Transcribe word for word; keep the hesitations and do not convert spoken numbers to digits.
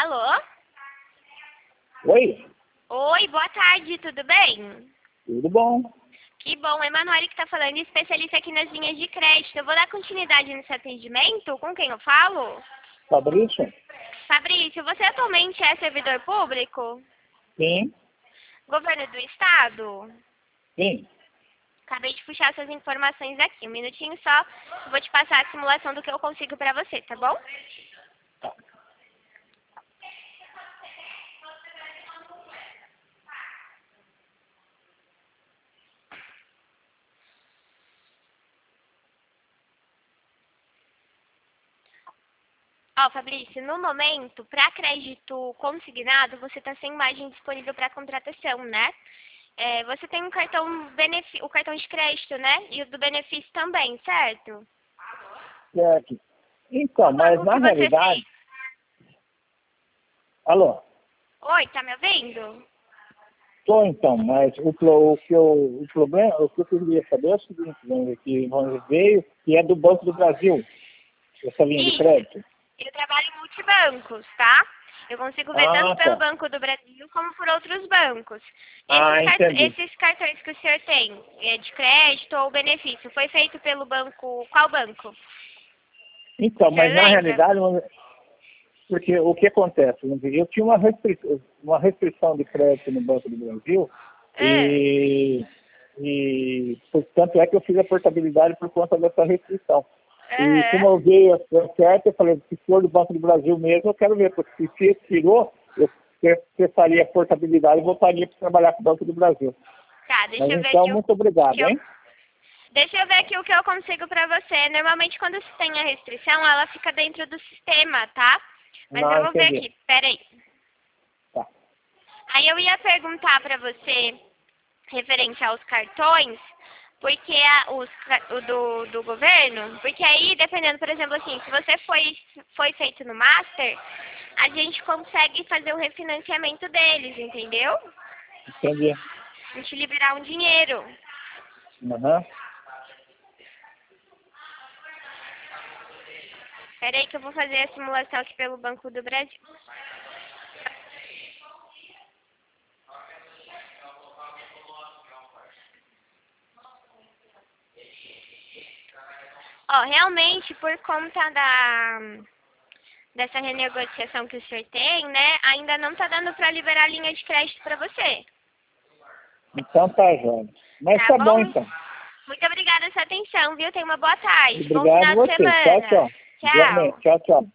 Alô? Oi, Oi, boa tarde, tudo bem? tudo bom? Que bom, é Emanuele que está falando, especialista aqui nas linhas de crédito. Eu vou dar continuidade nesse atendimento. Com quem eu falo? Fabrício? Fabrício, você atualmente é servidor público? Sim, Governo do Estado? sim. Acabei de puxar essas informações aqui. Um minutinho só, eu vou te passar a simulação do que eu consigo para você, tá bom? Ó, Fabrício, no momento, para crédito consignado, você está sem margem disponível para contratação, né? É, você tem um cartão benefi- o cartão de crédito, né? E o do benefício também, certo? Certo. Então, Qual mas banco na que você fez? realidade... Alô? Oi, tá me ouvindo? Tô então, mas o, pro- o, que eu, o problema, o que eu queria saber é o seguinte, né, que veio, que é do Banco do Brasil, essa linha de Isso. crédito. Eu trabalho em multibancos, tá? Eu consigo ver Ah, tanto pelo tá. Banco do Brasil como por outros bancos. Esses, Ah, cart- entendi. esses cartões que o senhor tem, é de crédito ou benefício, foi feito pelo banco... Qual banco? Então, O senhor mas na lembra? realidade, porque o que acontece? Eu tinha uma restrição, uma restrição de crédito no Banco do Brasil Ah, e, e portanto é que eu fiz a portabilidade por conta dessa restrição. E aham. como eu vi a certo, eu falei, se for do Banco do Brasil mesmo, eu quero ver, porque se expirou, eu cessaria a portabilidade e voltaria para trabalhar com o Banco do Brasil. Tá, Mas deixa eu ver então, aqui o muito obrigado, que eu... hein? Deixa eu ver aqui o que eu consigo pra você. Normalmente quando se tem a restrição, ela fica dentro do sistema, tá? Mas eu Não, vou ver entendi. aqui, peraí. Tá. Aí eu ia perguntar pra você, referente aos cartões, porque a, os, ca- o do, do governo, porque aí, dependendo, por exemplo, assim, se você foi, foi feito no Master, a gente consegue fazer o refinanciamento deles, entendeu? Entendi. A gente liberar um dinheiro. Aham. Peraí que eu vou fazer a simulação aqui pelo Banco do Brasil. Ó, realmente, por conta da dessa renegociação que o senhor tem, né, ainda não tá dando para liberar a linha de crédito para você. Então tá, João. Mas Tá tá bom, bom? então. Muito obrigada pela sua atenção, viu? Tenha uma boa tarde. Bom Obrigado final a de você. Tchau, semana. tchau. Tchau. Igualmente. Tchau, tchau.